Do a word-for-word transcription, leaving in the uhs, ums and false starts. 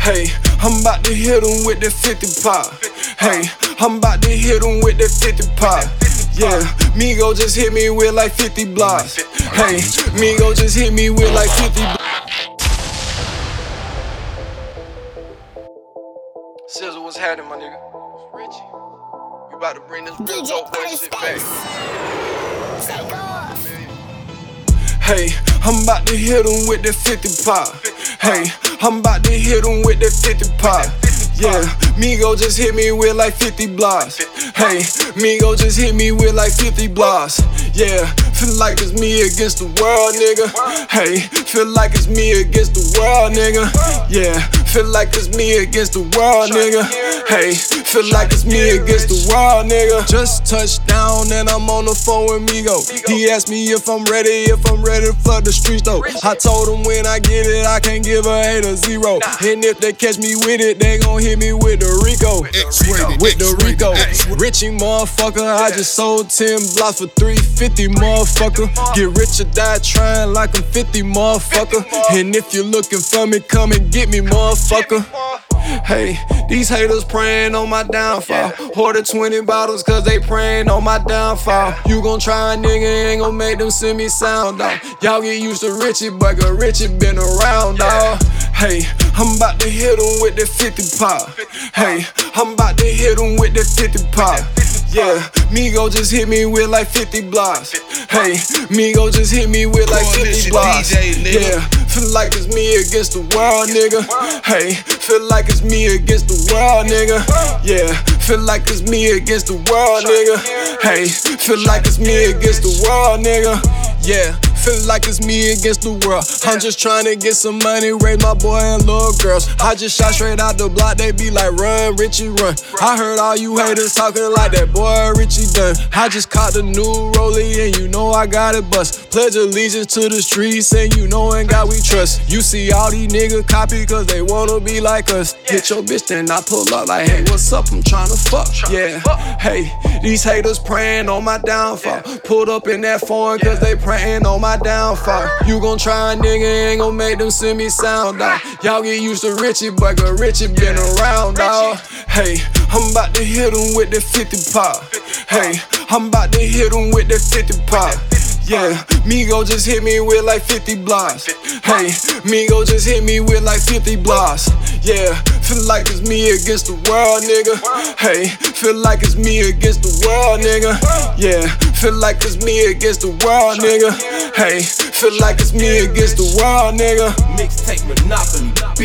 Hey, I'm about to hit him with that fifty pop. Hey, I'm about to hit him with that fifty pop. Yeah, Migo just hit me with like fifty blocks. Hey, Migo just hit me with like fifty blocks. Sizzle, what's happening, my nigga? Richie. We about to bring this real dope boy shit back. Take off. Hey, I'm about to hit him with that fifty pop. Hey, I'm about to hit him with that fifty pop. Yeah, Migo just hit me with like fifty blocks. Hey, Migo just hit me with like fifty blocks. Yeah, feel like it's me against the world, nigga. Hey, feel like it's me against the world, nigga. Yeah, feel like it's me against the world, nigga. Hey, feel like it's me against the world, nigga. Just touched down and I'm on the phone with Migo. He asked me if I'm ready, if I'm ready to flood the streets though. I told him when I get it, I can't give a eight or zero. And if they catch me with it, they gon' hit me with the Rico. With the Rico. Richie motherfucker, I just sold ten blocks for three fifty, motherfucker. Get rich or die trying like I'm fifty, motherfucker. And if you're looking for me, come and get me, motherfucker. Hey, these haters praying on my downfall. Ordered twenty bottles cause they praying on my downfall. You gon' try a nigga, ain't gon' make them send me sound off. Y'all get used to Richie, but cause Richie been around, dawg. Hey, I'm about to hit him with that fifty pop. Hey, I'm about to hit him with that fifty pop. Yeah, Migo just hit me with like fifty blocks. Hey, Migo just hit me with like fifty blocks. Yeah, feel like it's me against the world, nigga. Hey, feel like it's me against the world, nigga. Yeah, feel like it's me against the world, nigga. Hey, feel like it's me against the world, nigga. Yeah, feel like it's me against the world. I'm just trying to get some money, raise my boy and little girls. I just shot straight out the block, they be like, run, Richie, run. I heard all you haters talking like that boy Richie done. I just caught the new rollie and you know I got it bust. Pledge allegiance to the streets and you know in God we trust. You see all these niggas copy cause they wanna be like us. Hit your bitch then I pull up like, hey, what's up, I'm tryna fuck. Yeah, hey, these haters praying on my downfall. Pulled up in that foreign cause they praying on my downfall. You gon' try a nigga, ain't gon' make them send me sound off. Y'all get used to Richie, but cause Richie been around, dawg. Hey, I'm about to hit him with that fifty pop. Hey, I'm about to hit him with that fifty pop. Yeah, Migo just hit me with like fifty blocks. Hey, Migo just hit me with like fifty blocks. Yeah, feel like it's me against the world, nigga. Hey, feel like it's me against the world, nigga. Yeah, feel like it's me against the world, nigga. Hey, feel like it's me against the world, nigga. Mixtape Monopoly.